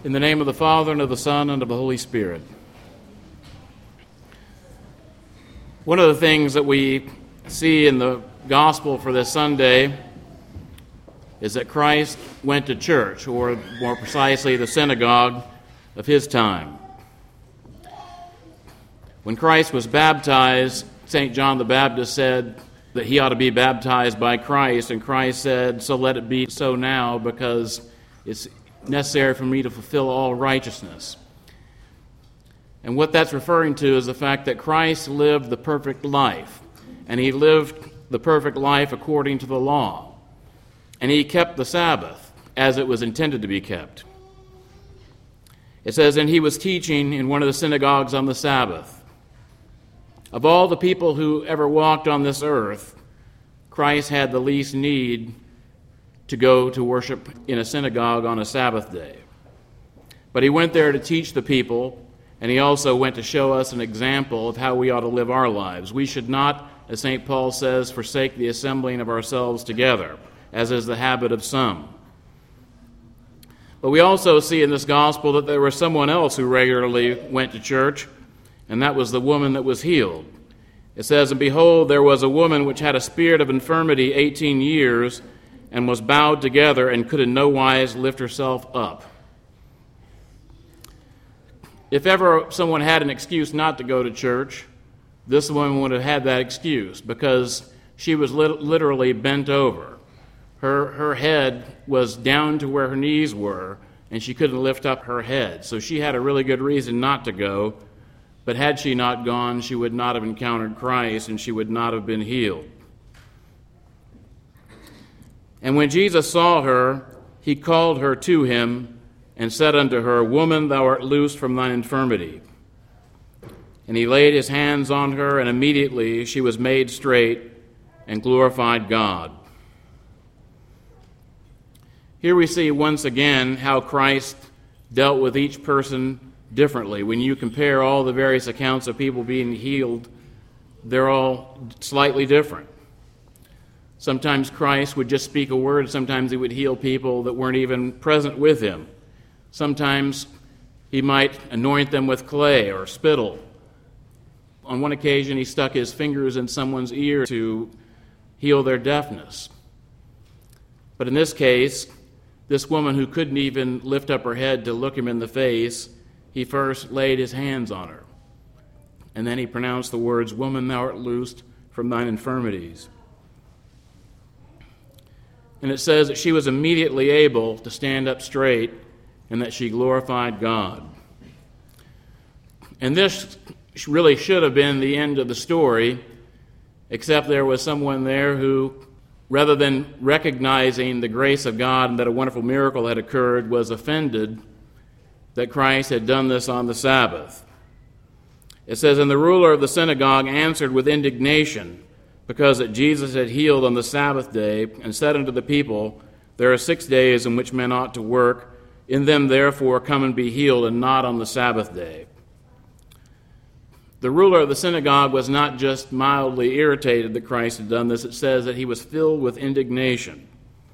In the name of the Father, and of the Son, and of the Holy Spirit. One of the things that we see in the gospel for this Sunday is that Christ went to church, or more precisely, the synagogue of his time. When Christ was baptized, St. John the Baptist said that he ought to be baptized by Christ, and Christ said, "So let it be so now, because it's necessary for me to fulfill all righteousness." And what that's referring to is the fact that Christ lived the perfect life, and he lived the perfect life according to the law, and he kept the Sabbath as it was intended to be kept. It says, and he was teaching in one of the synagogues on the Sabbath. Of all the people who ever walked on this earth, Christ had the least need to go to worship in a synagogue on a Sabbath day. But he went there to teach the people, and he also went to show us an example of how we ought to live our lives. We should not, as St. Paul says, forsake the assembling of ourselves together, as is the habit of some. But we also see in this gospel that there was someone else who regularly went to church, and that was the woman that was healed. It says, and behold, there was a woman which had a spirit of infirmity 18 years, and was bowed together, and could in no wise lift herself up. If ever someone had an excuse not to go to church, this woman would have had that excuse, because she was literally bent over. Her head was down to where her knees were, and she couldn't lift up her head. So she had a really good reason not to go, but had she not gone, she would not have encountered Christ, and she would not have been healed. And when Jesus saw her, he called her to him, and said unto her, Woman, thou art loosed from thine infirmity. And he laid his hands on her, and immediately she was made straight, and glorified God. Here we see once again how Christ dealt with each person differently. When you compare all the various accounts of people being healed, they're all slightly different. Sometimes Christ would just speak a word. Sometimes he would heal people that weren't even present with him. Sometimes he might anoint them with clay or spittle. On one occasion, he stuck his fingers in someone's ear to heal their deafness. But in this case, this woman who couldn't even lift up her head to look him in the face, he first laid his hands on her. And then he pronounced the words, Woman, thou art loosed from thine infirmities. And it says that she was immediately able to stand up straight, and that she glorified God. And this really should have been the end of the story, except there was someone there who, rather than recognizing the grace of God and that a wonderful miracle had occurred, was offended that Christ had done this on the Sabbath. It says, And the ruler of the synagogue answered with indignation, because that Jesus had healed on the Sabbath day, and said unto the people, There are 6 days in which men ought to work. In them therefore come and be healed, and not on the Sabbath day. The ruler of the synagogue was not just mildly irritated that Christ had done this. It says that he was filled with indignation.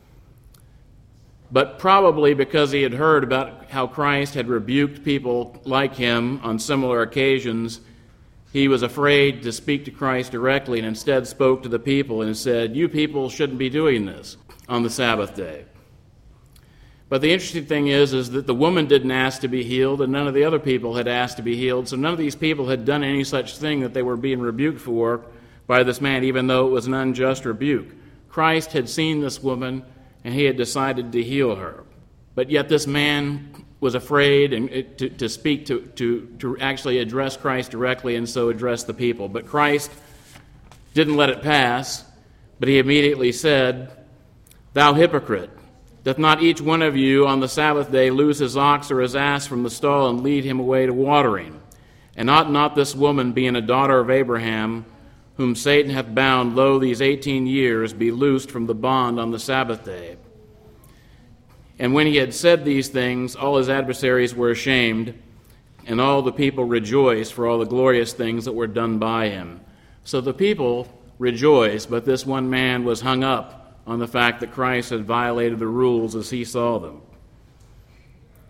But probably because he had heard about how Christ had rebuked people like him on similar occasions, he was afraid to speak to Christ directly, and instead spoke to the people and said, You people shouldn't be doing this on the Sabbath day. But the interesting thing is that the woman didn't ask to be healed, and none of the other people had asked to be healed. So none of these people had done any such thing that they were being rebuked for by this man, even though it was an unjust rebuke. Christ had seen this woman, and he had decided to heal her. But yet this man was afraid to speak, to actually address Christ directly, and so address the people. But Christ didn't let it pass, but he immediately said, Thou hypocrite, doth not each one of you on the Sabbath day loose his ox or his ass from the stall and lead him away to watering? And ought not this woman, being a daughter of Abraham, whom Satan hath bound, lo, these 18 years, be loosed from the bond on the Sabbath day? And when he had said these things, all his adversaries were ashamed, and all the people rejoiced for all the glorious things that were done by him. So the people rejoiced, but this one man was hung up on the fact that Christ had violated the rules as he saw them.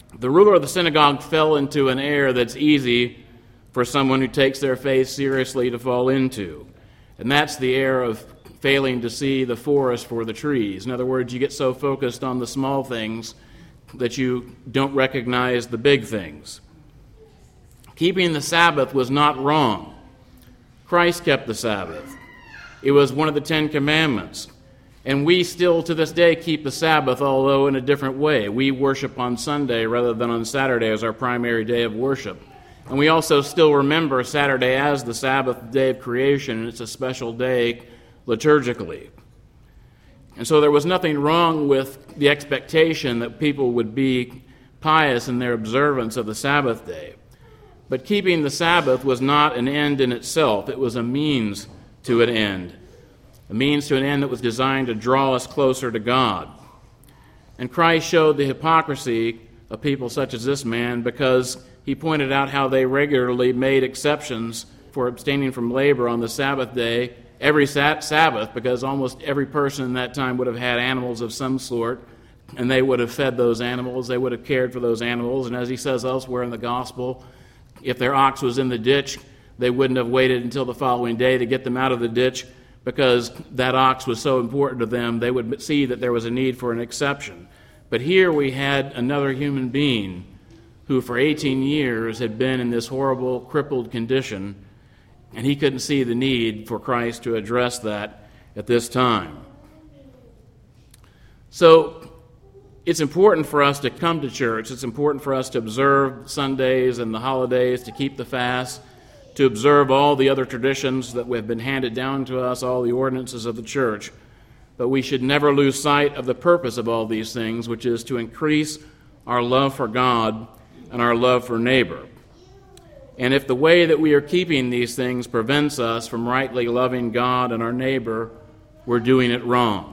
The ruler of the synagogue fell into an error that's easy for someone who takes their faith seriously to fall into, and that's the error of failing to see the forest for the trees. In other words, you get so focused on the small things that you don't recognize the big things. Keeping the Sabbath was not wrong. Christ kept the Sabbath. It was one of the 10 Commandments. And we still to this day keep the Sabbath, although in a different way. We worship on Sunday rather than on Saturday as our primary day of worship. And we also still remember Saturday as the Sabbath day of creation, and it's a special day liturgically. And so there was nothing wrong with the expectation that people would be pious in their observance of the Sabbath day. But keeping the Sabbath was not an end in itself. It was a means to an end. A means to an end that was designed to draw us closer to God. And Christ showed the hypocrisy of people such as this man because he pointed out how they regularly made exceptions for abstaining from labor on the Sabbath day, every Sabbath, because almost every person in that time would have had animals of some sort, and they would have fed those animals, they would have cared for those animals, and as he says elsewhere in the gospel, if their ox was in the ditch, they wouldn't have waited until the following day to get them out of the ditch because that ox was so important to them, they would see that there was a need for an exception. But here we had another human being who for 18 years had been in this horrible, crippled condition, and he couldn't see the need for Christ to address that at this time. So it's important for us to come to church. It's important for us to observe Sundays and the holidays, to keep the fast, to observe all the other traditions that have been handed down to us, all the ordinances of the church. But we should never lose sight of the purpose of all these things, which is to increase our love for God and our love for neighbor. And if the way that we are keeping these things prevents us from rightly loving God and our neighbor, we're doing it wrong.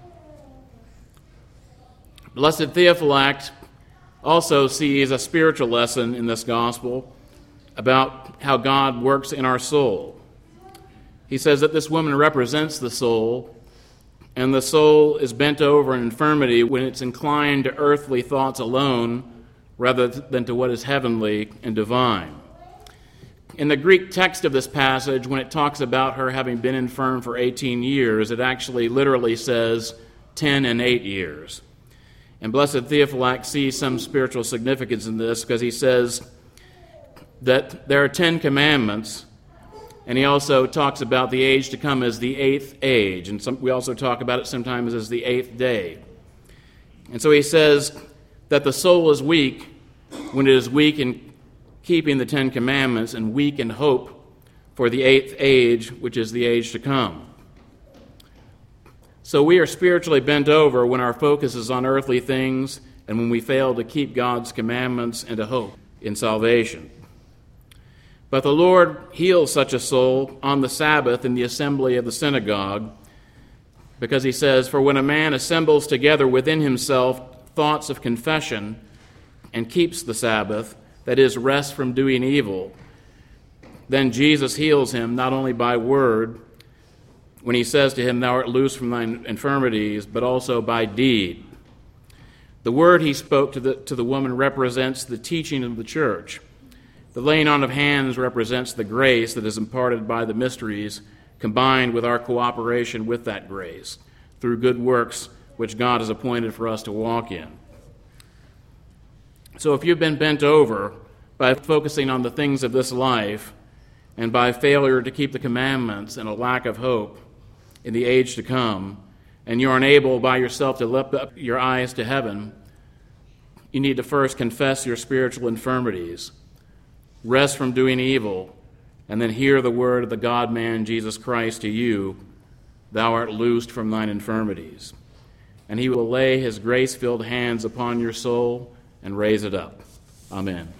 Blessed Theophylact also sees a spiritual lesson in this gospel about how God works in our soul. He says that this woman represents the soul, and the soul is bent over in infirmity when it's inclined to earthly thoughts alone rather than to what is heavenly and divine. In the Greek text of this passage, when it talks about her having been infirm for 18 years, it actually literally says 10 and 8 years. And Blessed Theophylact sees some spiritual significance in this because he says that there are 10 commandments, and he also talks about the age to come as the 8th age, and we also talk about it sometimes as the 8th day. And so he says that the soul is weak when it is weak in keeping the 10 commandments and weak in hope for the 8th age, which is the age to come. So we are spiritually bent over when our focus is on earthly things and when we fail to keep God's commandments and to hope in salvation. But the Lord heals such a soul on the Sabbath in the assembly of the synagogue, because he says, "For when a man assembles together within himself thoughts of confession and keeps the Sabbath, that is, rest from doing evil, then Jesus heals him not only by word, when he says to him, 'Thou art loose from thine infirmities,' but also by deed." The word he spoke to the woman represents the teaching of the church. The laying on of hands represents the grace that is imparted by the mysteries, combined with our cooperation with that grace through good works which God has appointed for us to walk in. So if you've been bent over by focusing on the things of this life and by failure to keep the commandments and a lack of hope in the age to come, and you're unable by yourself to lift up your eyes to heaven, you need to first confess your spiritual infirmities, rest from doing evil, and then hear the word of the God-man Jesus Christ to you, "Thou art loosed from thine infirmities." And he will lay his grace-filled hands upon your soul and raise it up. Amen.